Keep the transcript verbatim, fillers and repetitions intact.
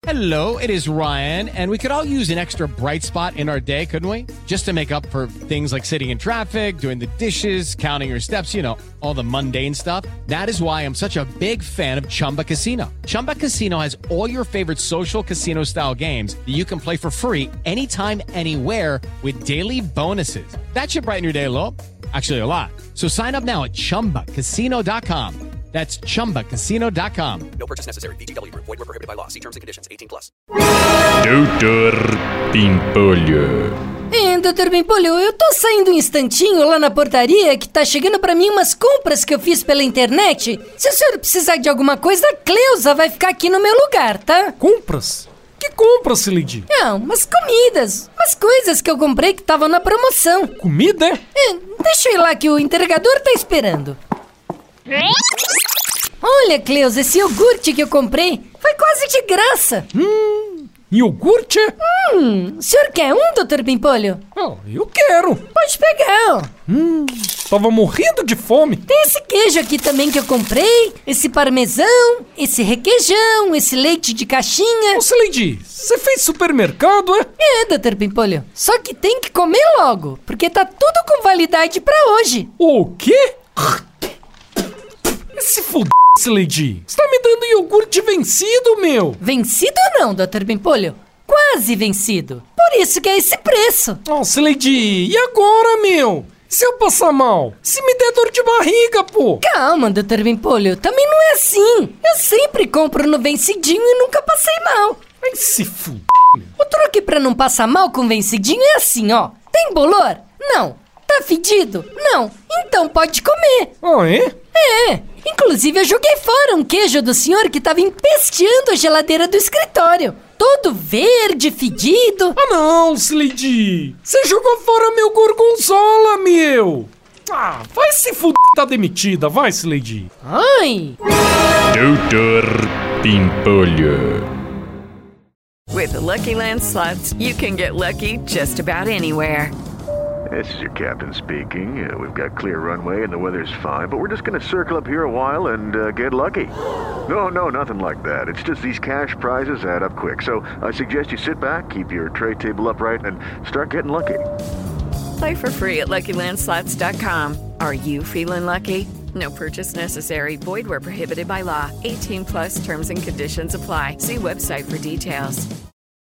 Hello, it is Ryan, and we could all use an extra bright spot in our day, couldn't we? Just to make up for things like sitting in traffic, doing the dishes, counting your steps, you know, all the mundane stuff. That is why I'm such a big fan of Chumba Casino. Chumba Casino has all your favorite social casino-style games that you can play for free anytime, anywhere with daily bonuses. That should brighten your day a little. Actually, a lot. So sign up now at chumba casino dot com. That's chumba casino dot com. No purchase necessary. V G W Group. Void where prohibited by law. See terms and conditions. eighteen plus. Doutor Pimpolho. É, doutor Pimpolho, eu tô saindo um instantinho lá na portaria que tá chegando pra mim umas compras que eu fiz pela internet. Se o senhor precisar de alguma coisa, a Cleusa vai ficar aqui no meu lugar, tá? Compras? Que compras, Sileidi? Não, umas comidas, umas coisas que eu comprei que estavam na promoção. Comida? É, deixa eu ir lá que o entregador tá esperando. Olha, Cleusa, esse iogurte que eu comprei foi quase de graça. Hum, iogurte? Hum, o senhor quer um, doutor Pimpolho? Oh, eu quero. Pode pegar, ó. Hum, tava morrendo de fome. Tem esse queijo aqui também que eu comprei, esse parmesão, esse requeijão, esse leite de caixinha. Ô, Sileidi, você fez supermercado, é? É, doutor Pimpolho, só que tem que comer logo, porque tá tudo com validade pra hoje. O quê? Se fuder, Sileidi. Você tá me dando iogurte vencido, meu. Vencido não, doutor Pimpolho. Quase vencido. Por isso que é esse preço. Oh, Sileidi, e agora, meu? Se eu passar mal? Se me der dor de barriga, pô? Calma, doutor Pimpolho, também não é assim. Eu sempre compro no vencidinho e nunca passei mal. Ai, se fuder. O truque pra não passar mal com vencidinho é assim, ó. Tem bolor? Não. Tá fedido? Não. Então pode comer. Ah, é? É. Inclusive eu joguei fora um queijo do senhor que tava empesteando a geladeira do escritório. Todo verde, fedido. Ah não, Sileidi. Você jogou fora meu gorgonzola, meu. Ah, vai se fuder, tá demitida. Vai, Sileidi. Ai. Doutor Pimpolho. With the Lucky Land Slots, you can get lucky just about anywhere. This is your captain speaking. Uh, we've got clear runway and the weather's fine, but we're just going to circle up here a while and uh, get lucky. No, no, nothing like that. It's just these cash prizes add up quick. So I suggest you sit back, keep your tray table upright, and start getting lucky. Play for free at lucky land slots dot com. Are you feeling lucky? No purchase necessary. Void where prohibited by law. eighteen plus terms and conditions apply. See website for details.